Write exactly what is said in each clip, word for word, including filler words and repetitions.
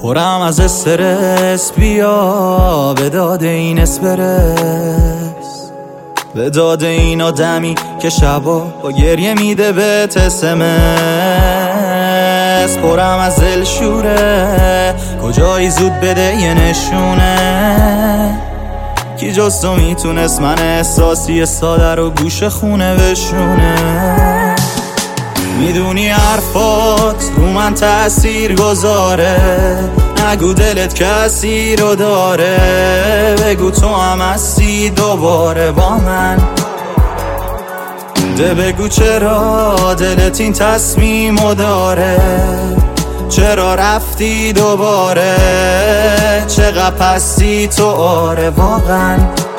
پرم از استرس، بیا به داد این اسپرس، به داد این آدمی که شبا با گریه میده به تسمس. پرم از دلشوره، کجایی زود بده یه نشونه، کی جز تو میتونست من احساسی ساده رو گوش خونه بشونه. میدونی حرفات رو من تأثیر گذاره، نگو دلت کسی رو داره، بگو تو هم هستی دوباره با من. ده بگو چرا دلت این تصمیمو داره، چرا رفتی دوباره، چقدر پستی تو آره واقعا.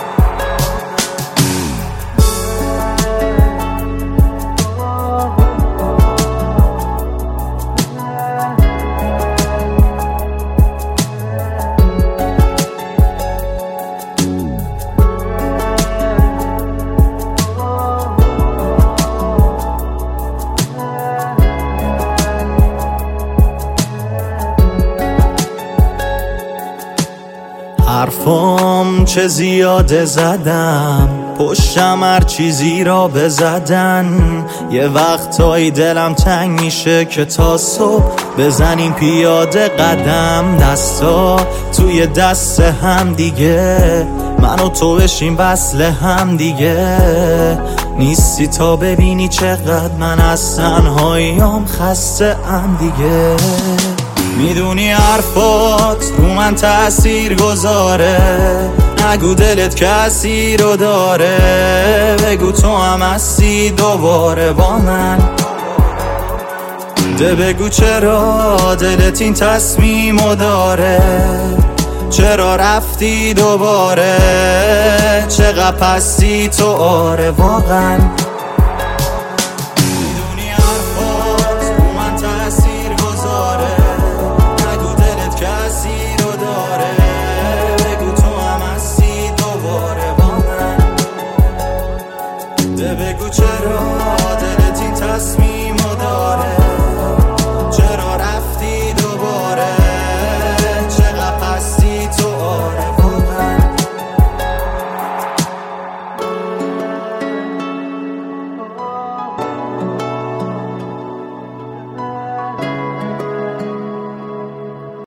حرفام چه زیاده زدم، پشتم هر چیزی را بزدن، یه وقتایی دلم تنگ میشه که تا صبح بزنیم پیاده قدم. دستا توی دست هم دیگه، من و تو بشیم وصل هم دیگه، نیستی تا ببینی چقدر من از تنهاییام خسته ام دیگه. میدونی حرفات رو من تأثیر گذاره، نگو دلت کسی رو داره، بگو تو هم هستی دوباره با من. ده بگو چرا دلت این تصمیمو داره، چرا رفتی دوباره، چقدر پستی تو آره واقعا.